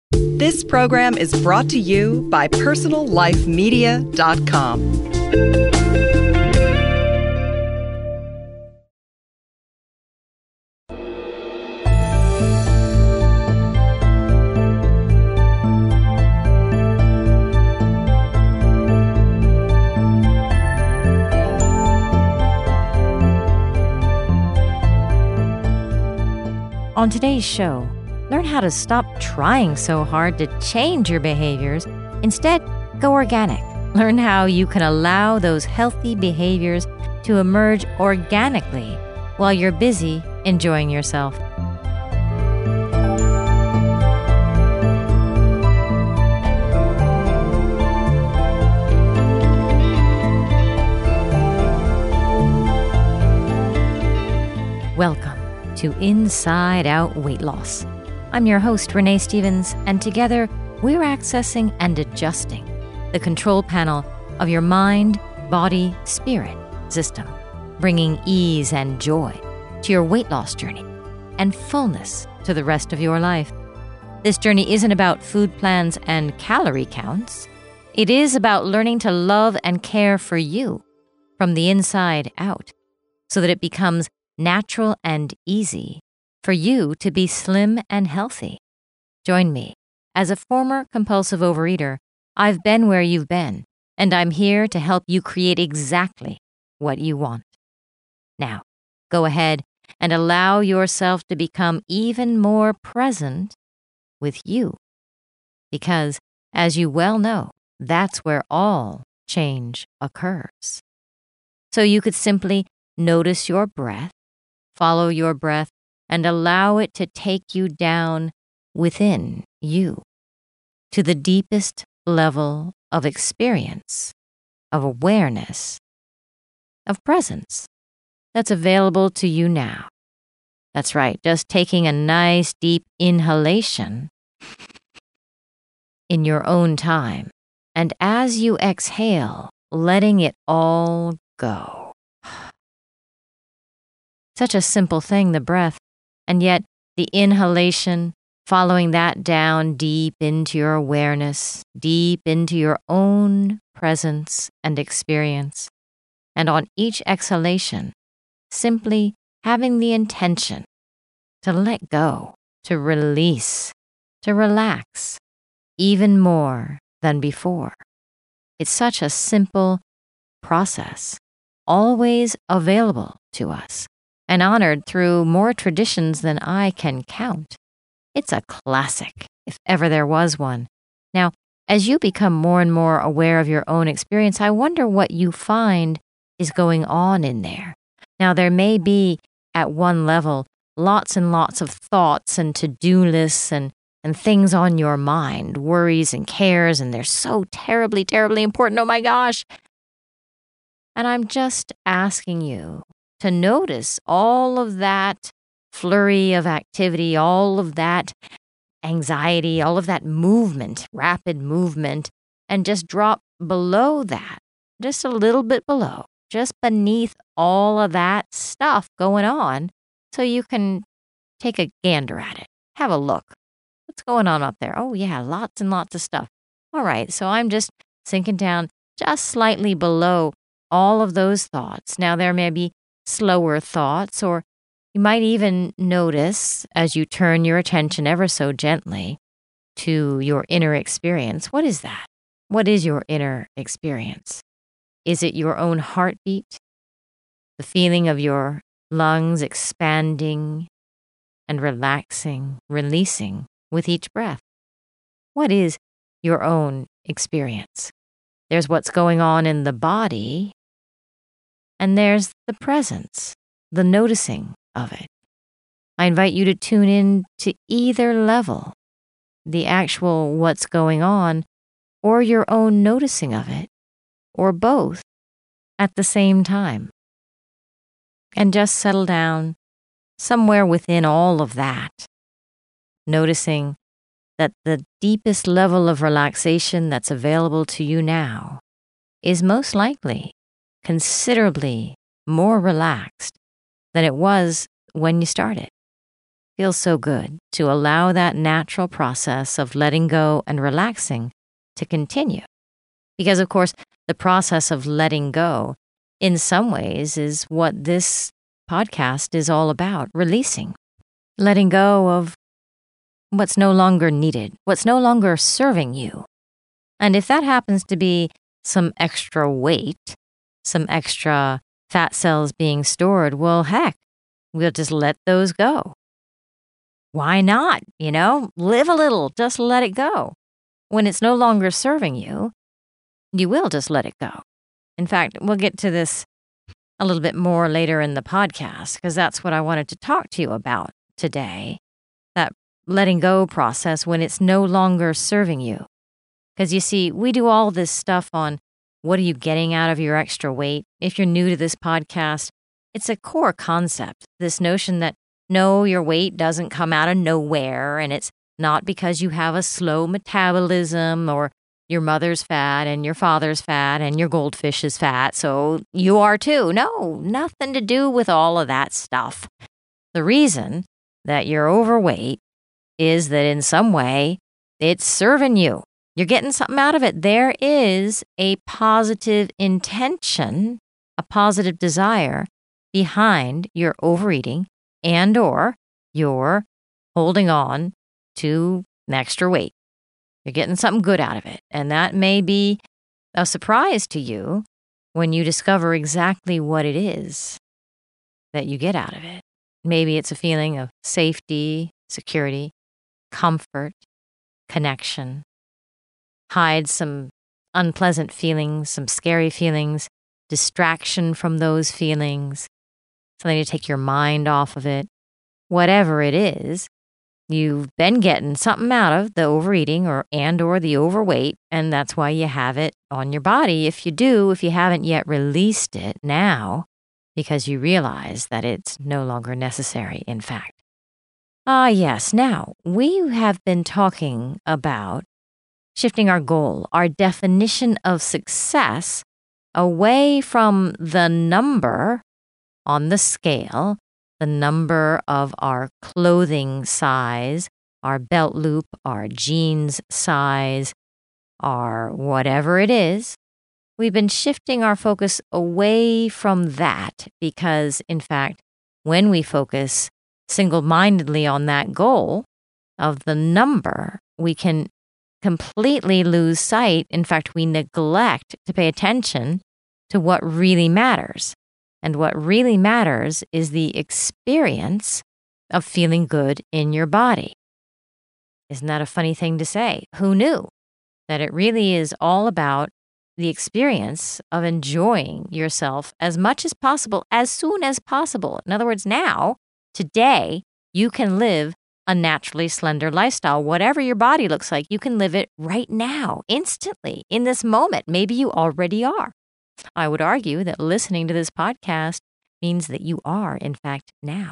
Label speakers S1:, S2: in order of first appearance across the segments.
S1: This program is brought to you by PersonalLifeMedia.com.
S2: On today's show, learn how to stop trying so hard to change your behaviors. Instead, go organic. Learn how you can allow those healthy behaviors to emerge organically while you're busy enjoying yourself. Welcome to Inside Out Weight Loss. I'm your host, Renee Stevens, and together we're accessing and adjusting the control panel of your mind, body, spirit system, bringing ease and joy to your weight loss journey and fullness to the rest of your life. This journey isn't about food plans and calorie counts. It is about learning to love and care for you from the inside out so that it becomes natural and easy for you to be slim and healthy. Join me. As a former compulsive overeater, I've been where you've been, and I'm here to help you create exactly what you want. Now, go ahead and allow yourself to become even more present with you. Because, as you well know, that's where all change occurs. So you could simply notice your breath, follow your breath, and allow it to take you down within you to the deepest level of experience, of awareness, of presence that's available to you now. That's right, just taking a nice deep inhalation in your own time, and as you exhale, letting it all go. Such a simple thing, the breath, and yet the inhalation, following that down deep into your awareness, deep into your own presence and experience. And on each exhalation, simply having the intention to let go, to release, to relax, even more than before. It's such a simple process, always available to us, and honored through more traditions than I can count. It's a classic, if ever there was one. Now, as you become more and more aware of your own experience, I wonder what you find is going on in there. Now, there may be, at one level, lots and lots of thoughts and to-do lists and things on your mind, worries and cares, and they're so terribly, terribly important. Oh my gosh. And I'm just asking you to notice all of that flurry of activity, all of that anxiety, all of that movement, rapid movement, and just drop below that, just a little bit below, just beneath all of that stuff going on, so you can take a gander at it. Have a look. What's going on up there? Oh yeah, lots and lots of stuff. All right, so I'm just sinking down just slightly below all of those thoughts. Now there may be slower thoughts, or you might even notice as you turn your attention ever so gently to your inner experience. What is that? What is your inner experience? Is it your own heartbeat? The feeling of your lungs expanding and relaxing, releasing with each breath? What is your own experience? There's what's going on in the body, and there's the presence, the noticing of it. I invite you to tune in to either level, the actual what's going on, or your own noticing of it, or both at the same time. And just settle down somewhere within all of that, noticing that the deepest level of relaxation that's available to you now is most likely considerably more relaxed than it was when you started. feels so good to allow that natural process of letting go and relaxing to continue. Because, of course, the process of letting go, in some ways, is what this podcast is all about, releasing. Letting go of what's no longer needed, what's no longer serving you. And if that happens to be some extra weight, some extra fat cells being stored, well, heck, we'll just let those go. Why not? Live a little, just let it go. When it's no longer serving you, you will just let it go. In fact, we'll get to this a little bit more later in the podcast, because that's what I wanted to talk to you about today. That letting go process when it's no longer serving you. Because you see, we do all this stuff on what are you getting out of your extra weight. If you're new to this podcast, it's a core concept, this notion that no, your weight doesn't come out of nowhere, and it's not because you have a slow metabolism or your mother's fat and your father's fat and your goldfish is fat, so you are too. No, nothing to do with all of that stuff. The reason that you're overweight is that in some way it's serving you. You're getting something out of it. There is a positive intention, a positive desire behind your overeating and or your holding on to extra weight. You're getting something good out of it. And that may be a surprise to you when you discover exactly what it is that you get out of it. Maybe it's a feeling of safety, security, comfort, connection. Hide some unpleasant feelings, some scary feelings, distraction from those feelings, something to take your mind off of it. Whatever it is, you've been getting something out of the overeating or the overweight, and that's why you have it on your body. If you haven't yet released it now, because you realize that it's no longer necessary, in fact. Yes, now, we have been talking about shifting our goal, our definition of success, away from the number on the scale, the number of our clothing size, our belt loop, our jeans size, our whatever it is. We've been shifting our focus away from that because, in fact, when we focus single-mindedly on that goal of the number, we can completely lose sight. In fact, we neglect to pay attention to what really matters. And what really matters is the experience of feeling good in your body. Isn't that a funny thing to say? Who knew that it really is all about the experience of enjoying yourself as much as possible, as soon as possible? In other words, now, today, you can live a naturally slender lifestyle. Whatever your body looks like, you can live it right now, instantly, in this moment. Maybe you already are. I would argue that listening to this podcast means that you are, in fact, now.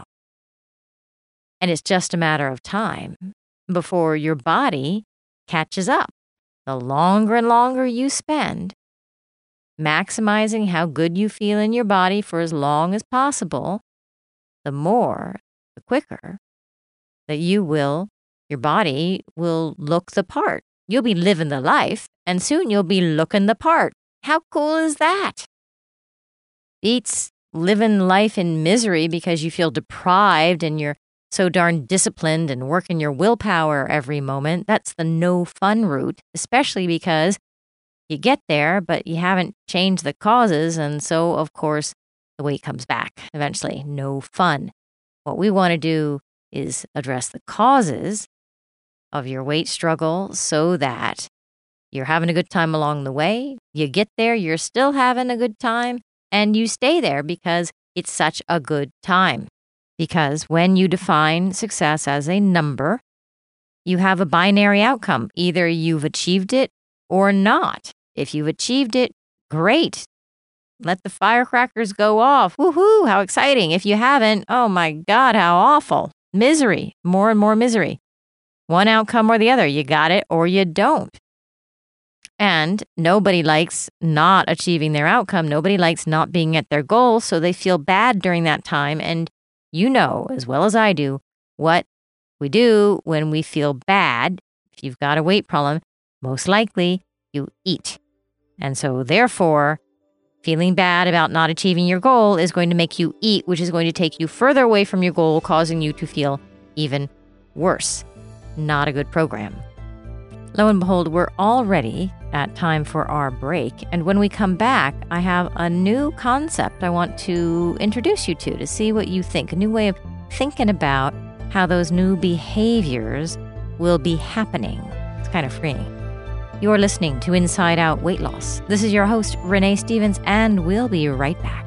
S2: And it's just a matter of time before your body catches up. The longer and longer you spend maximizing how good you feel in your body for as long as possible, the quicker that your body will look the part. You'll be living the life, and soon you'll be looking the part. How cool is that? Beats living life in misery because you feel deprived and you're so darn disciplined and working your willpower every moment. That's the no fun route, especially because you get there, but you haven't changed the causes. And so, of course, the weight comes back eventually. No fun. What we want to do is address the causes of your weight struggle so that you're having a good time along the way. You get there, you're still having a good time, and you stay there because it's such a good time. Because when you define success as a number, you have a binary outcome. Either you've achieved it or not. If you've achieved it, great. Let the firecrackers go off. Woohoo, how exciting. If you haven't, oh my God, how awful. Misery, more and more misery. One outcome or the other. You got it or you don't. And nobody likes not achieving their outcome. Nobody likes not being at their goal, so they feel bad during that time. And you know, as well as I do, what We do when we feel bad. If you've got a weight problem, most likely you eat. And so therefore, feeling bad about not achieving your goal is going to make you eat, which is going to take you further away from your goal, causing you to feel even worse. Not a good program. Lo and behold, we're already at time for our break. And when we come back, I have a new concept I want to introduce you to see what you think. A new way of thinking about how those new behaviors will be happening. It's kind of freeing. You're listening to Inside Out Weight Loss. This is your host, Renee Stevens, and we'll be right back.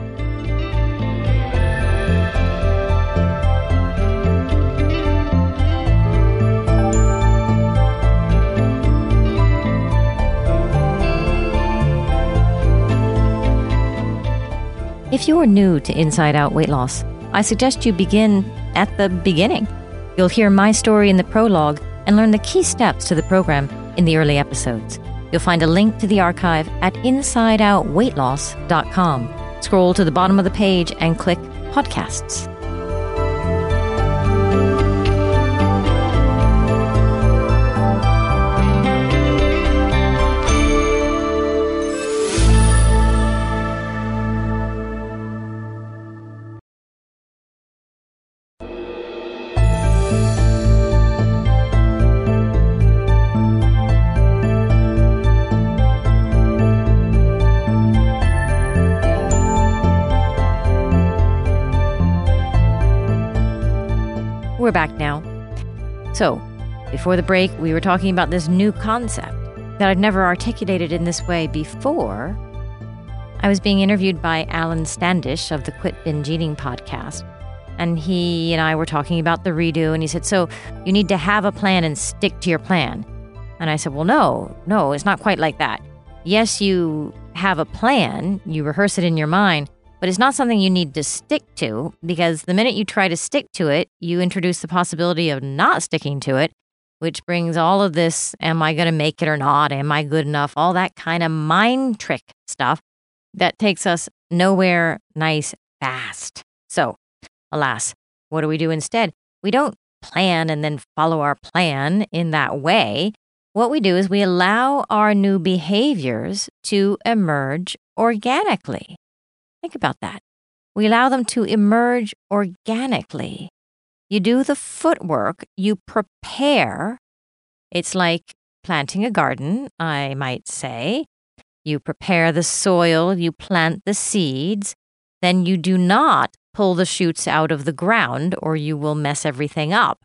S2: If you're new to Inside Out Weight Loss, I suggest you begin at the beginning. You'll hear my story in the prologue and learn the key steps to the program in the early episodes. You'll find a link to the archive at InsideOutWeightLoss.com. Scroll to the bottom of the page and click Podcasts. We're back now. So, before the break, we were talking about this new concept that I'd never articulated in this way before. I was being interviewed by Alan Standish of the Quit Binge Eating podcast, and he and I were talking about the redo, and he said, so you need to have a plan and stick to your plan. And I said, well, no, it's not quite like that. Yes, you have a plan, you rehearse it in your mind, but it's not something you need to stick to, because the minute you try to stick to it, you introduce the possibility of not sticking to it, which brings all of this, am I going to make it or not? Am I good enough? All that kind of mind trick stuff that takes us nowhere nice fast. So, alas, what do we do instead? We don't plan and then follow our plan in that way. What we do is we allow our new behaviors to emerge organically. Think about that. We allow them to emerge organically. You do the footwork, you prepare. It's like planting a garden, I might say. You prepare the soil, you plant the seeds, then you do not pull the shoots out of the ground or you will mess everything up.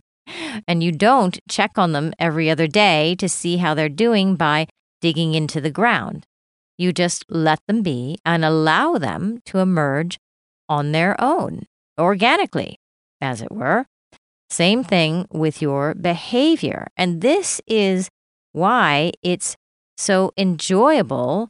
S2: And you don't check on them every other day to see how they're doing by digging into the ground. You just let them be and allow them to emerge on their own, organically, as it were. Same thing with your behavior. And this is why it's so enjoyable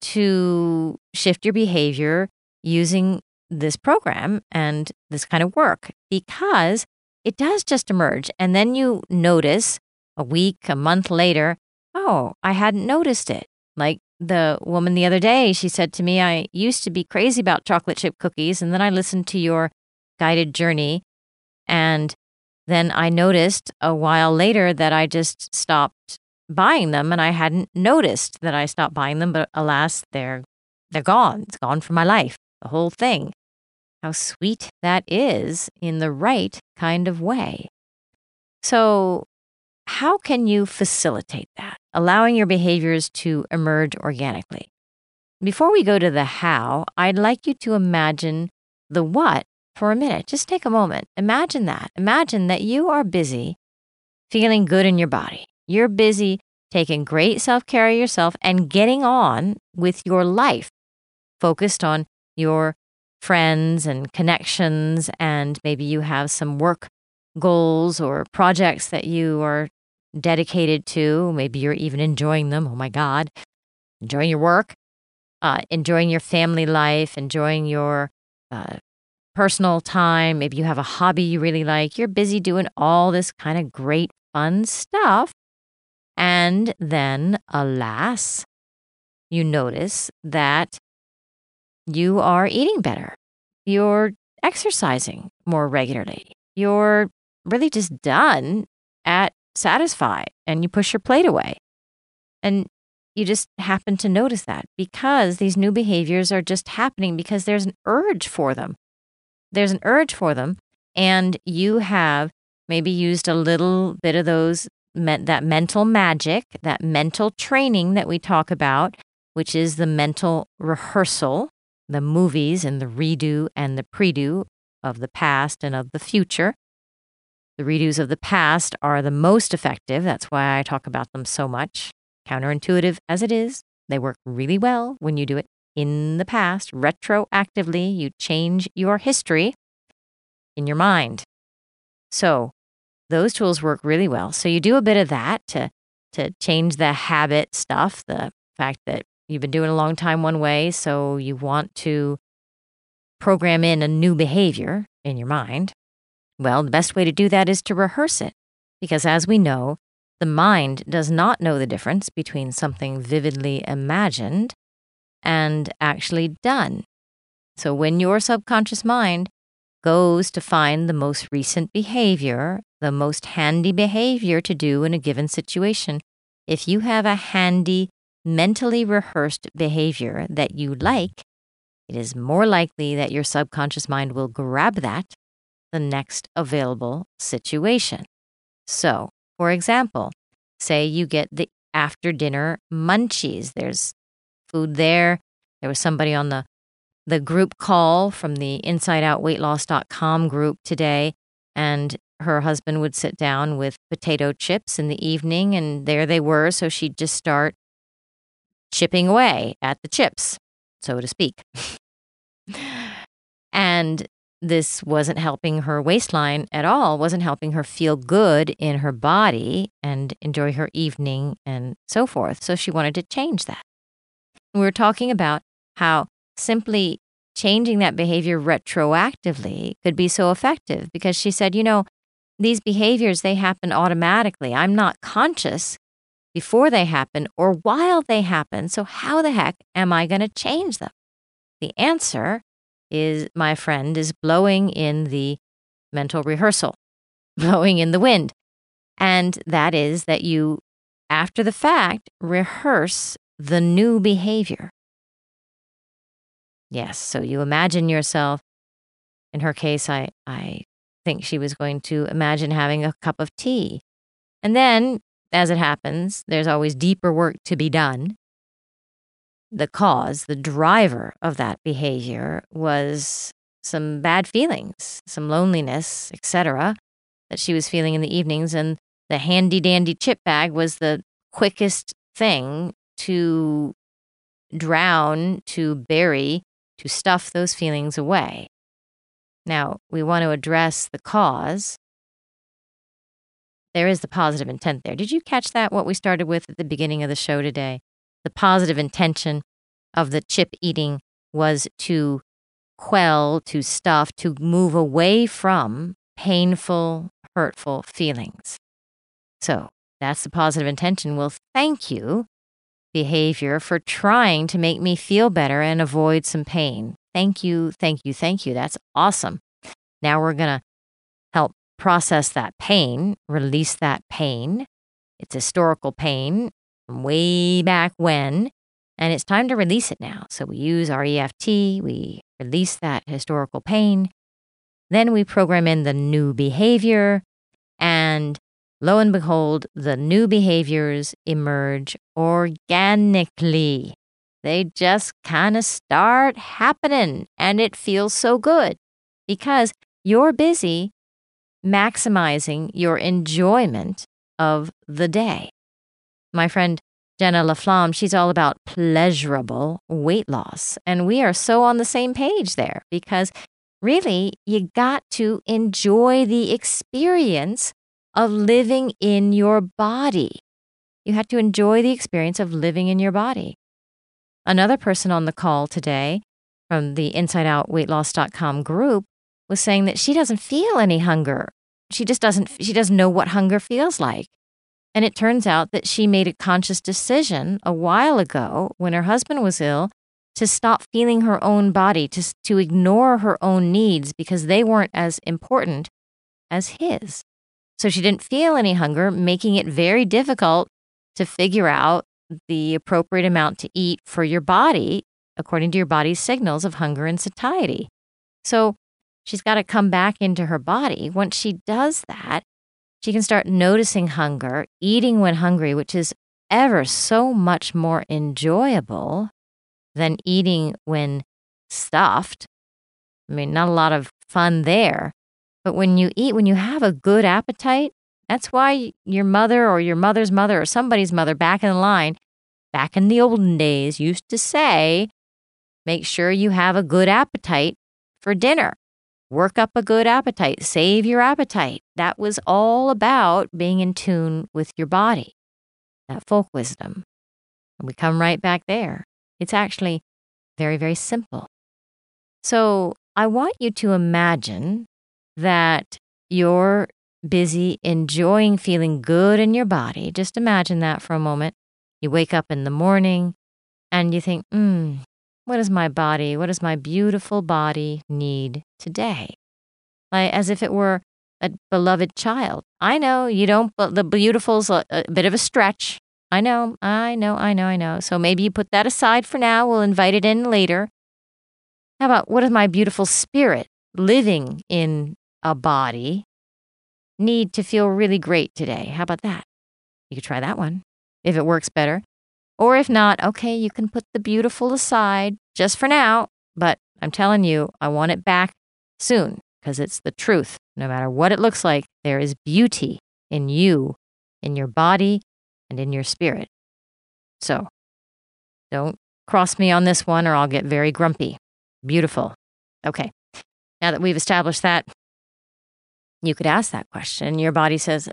S2: to shift your behavior using this program and this kind of work, because it does just emerge. And then you notice a week, a month later, oh, I hadn't noticed it. Like the woman the other day, she said to me, I used to be crazy about chocolate chip cookies, and then I listened to your guided journey, and then I noticed a while later that I just stopped buying them, and I hadn't noticed that I stopped buying them, but alas, they're gone. It's gone from my life, the whole thing. How sweet that is in the right kind of way. So how can you facilitate that, allowing your behaviors to emerge organically? Before we go to the how, I'd like you to imagine the what for a minute. Just take a moment. Imagine that. Imagine that you are busy feeling good in your body. You're busy taking great self-care of yourself and getting on with your life, focused on your friends and connections, and maybe you have some work goals or projects that you are dedicated to. Maybe you're even enjoying them. Oh my God. Enjoying your work, enjoying your family life, enjoying your personal time. Maybe you have a hobby you really like. You're busy doing all this kind of great, fun stuff. And then, alas, you notice that you are eating better. You're exercising more regularly. You're really just done at Satisfy, and you push your plate away. And you just happen to notice that because these new behaviors are just happening because there's an urge for them. There's an urge for them, and you have maybe used a little bit of that mental magic, that mental training that we talk about, which is the mental rehearsal, the movies and the redo and the predo of the past and of the future. The redos of the past are the most effective. That's why I talk about them so much. Counterintuitive as it is, they work really well when you do it in the past. Retroactively, you change your history in your mind. So those tools work really well. So you do a bit of that to change the habit stuff, the fact that you've been doing a long time one way, so you want to program in a new behavior in your mind. Well, the best way to do that is to rehearse it, because as we know, the mind does not know the difference between something vividly imagined and actually done. So when your subconscious mind goes to find the most recent behavior, the most handy behavior to do in a given situation, if you have a handy, mentally rehearsed behavior that you like, it is more likely that your subconscious mind will grab that the next available situation. So, for example, say you get the after dinner munchies. There's food there. There was somebody on the group call from the InsideOutWeightLoss.com group today, and her husband would sit down with potato chips in the evening, and there they were. So she'd just start chipping away at the chips, so to speak. And this wasn't helping her waistline at all, wasn't helping her feel good in her body and enjoy her evening and so forth. So she wanted to change that. We were talking about how simply changing that behavior retroactively could be so effective because she said, these behaviors, they happen automatically. I'm not conscious before they happen or while they happen. So how the heck am I going to change them? The answer is, my friend, is blowing in the mental rehearsal, blowing in the wind. And that is that you, after the fact, rehearse the new behavior. Yes, so you imagine yourself. In her case, I think she was going to imagine having a cup of tea. And then, as it happens, there's always deeper work to be done. The cause, the driver of that behavior was some bad feelings, some loneliness, etc., that she was feeling in the evenings. And the handy-dandy chip bag was the quickest thing to drown, to bury, to stuff those feelings away. Now, we want to address the cause. There is the positive intent there. Did you catch that, what we started with at the beginning of the show today? The positive intention of the chip eating was to quell, to stuff, to move away from painful, hurtful feelings. So that's the positive intention. Well, thank you, behavior, for trying to make me feel better and avoid some pain. Thank you, thank you, thank you. That's awesome. Now we're going to help process that pain, release that pain. It's historical pain from way back when, and it's time to release it now. So we use our EFT, we release that historical pain, then we program in the new behavior, and lo and behold, the new behaviors emerge organically. They just kind of start happening, and it feels so good because you're busy maximizing your enjoyment of the day. My friend Jenna LaFlamme, she's all about pleasurable weight loss, and we are so on the same page there because really you got to enjoy the experience of living in your body. You had to enjoy the experience of living in your body. Another person on the call today from the InsideOutWeightLoss.com group was saying that she doesn't feel any hunger. She doesn't know what hunger feels like. And it turns out that she made a conscious decision a while ago when her husband was ill to stop feeling her own body, to ignore her own needs because they weren't as important as his. So she didn't feel any hunger, making it very difficult to figure out the appropriate amount to eat for your body, according to your body's signals of hunger and satiety. So she's got to come back into her body. Once she does that, she can start noticing hunger, eating when hungry, which is ever so much more enjoyable than eating when stuffed. I mean, not a lot of fun there. But when you eat, when you have a good appetite, that's why your mother or your mother's mother or somebody's mother back in the line, back in the olden days, used to say, make sure you have a good appetite for dinner. Work up a good appetite. Save your appetite. That was all about being in tune with your body, that folk wisdom. And we come right back there. It's actually very, very simple. So I want you to imagine that you're busy enjoying feeling good in your body. Just imagine that for a moment. You wake up in the morning and you think, what does my body, what does my beautiful body need today? Like as if it were a beloved child. I know you don't, but the beautiful's a bit of a stretch. I know. So maybe you put that aside for now. We'll invite it in later. How about what does my beautiful spirit living in a body need to feel really great today? How about that? You could try that one if it works better. Or if not, okay, you can put the beautiful aside just for now. But I'm telling you, I want it back soon because it's the truth. No matter what it looks like, there is beauty in you, in your body, and in your spirit. So don't cross me on this one or I'll get very grumpy. Beautiful. Okay. Now that we've established that, you could ask that question. Your body says,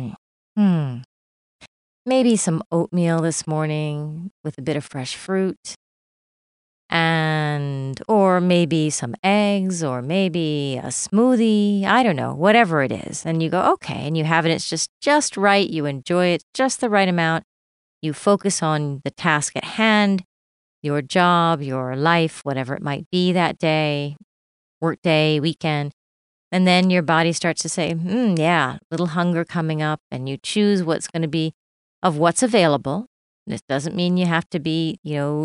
S2: maybe some oatmeal this morning with a bit of fresh fruit or maybe some eggs or maybe a smoothie. I don't know, whatever it is. And you go, okay. And you have it. It's just right. You enjoy it just the right amount. You focus on the task at hand, your job, your life, whatever it might be that day, work day, weekend. And then your body starts to say, yeah, little hunger coming up, and you choose what's going to be of what's available. This doesn't mean you have to be,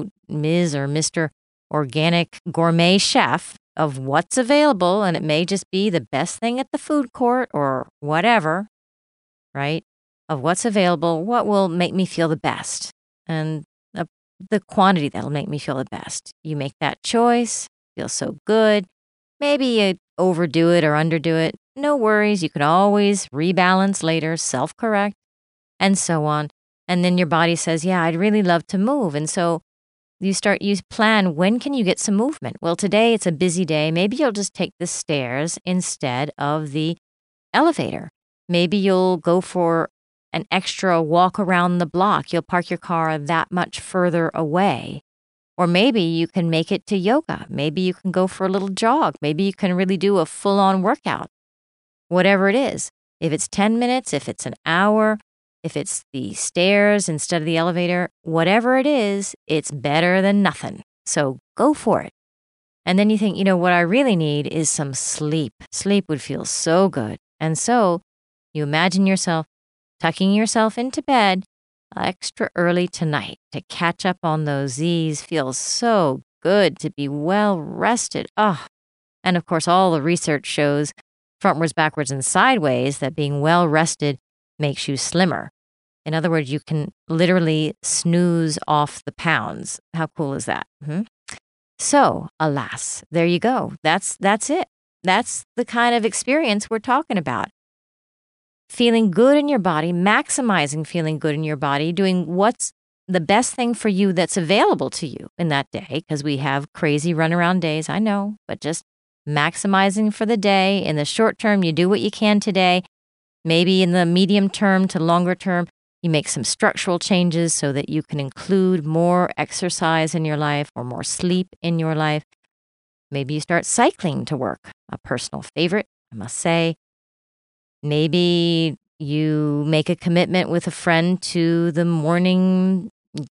S2: Ms. or Mr. Organic Gourmet Chef of what's available, and it may just be the best thing at the food court or whatever, right? Of what's available, what will make me feel the best, and the quantity that'll make me feel the best. You make that choice, feels so good. Maybe you overdo it or underdo it. No worries. You can always rebalance later, self-correct, and so on. And then your body says, yeah, I'd really love to move. And so you plan, when can you get some movement? Well, today it's a busy day. Maybe you'll just take the stairs instead of the elevator. Maybe you'll go for an extra walk around the block. You'll park your car that much further away. Or maybe you can make it to yoga. Maybe you can go for a little jog. Maybe you can really do a full-on workout. Whatever it is. If it's 10 minutes, if it's an hour, if it's the stairs instead of the elevator, whatever it is, it's better than nothing. So go for it. And then you think, what I really need is some sleep. Sleep would feel so good. And so you imagine yourself tucking yourself into bed extra early tonight to catch up on those Z's. Feels so good to be well rested. And of course, all the research shows frontwards, backwards, and sideways that being well rested makes you slimmer. In other words, you can literally snooze off the pounds. How cool is that? So, alas, there you go. That's it. That's the kind of experience we're talking about. Feeling good in your body, maximizing feeling good in your body, doing what's the best thing for you that's available to you in that day, because we have crazy runaround days, I know, but just maximizing for the day. In the short term, you do what you can today. Maybe in the medium term to longer term, you make some structural changes so that you can include more exercise in your life or more sleep in your life. Maybe you start cycling to work, a personal favorite, I must say. Maybe you make a commitment with a friend to the morning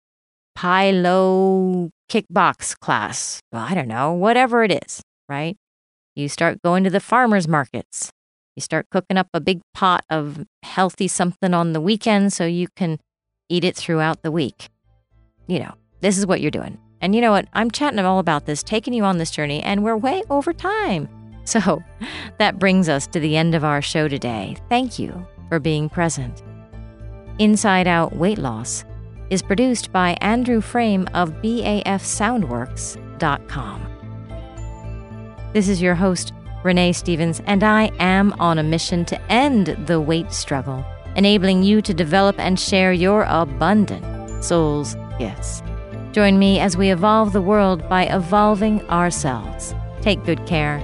S2: high-low kickbox class. Well, I don't know, whatever it is, right? You start going to the farmers markets You start cooking up a big pot of healthy something on the weekend so you can eat it throughout the week. This is what you're doing. And you know what? I'm chatting all about this, taking you on this journey, and we're way over time. So that brings us to the end of our show today. Thank you for being present. Inside Out Weight Loss is produced by Andrew Frame of BAFSoundworks.com. This is your host, Renee Stevens, and I am on a mission to end the weight struggle, enabling you to develop and share your abundant soul's gifts. Join me as we evolve the world by evolving ourselves. Take good care.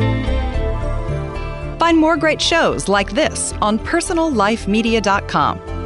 S1: Find more great shows like this on PersonalLifeMedia.com.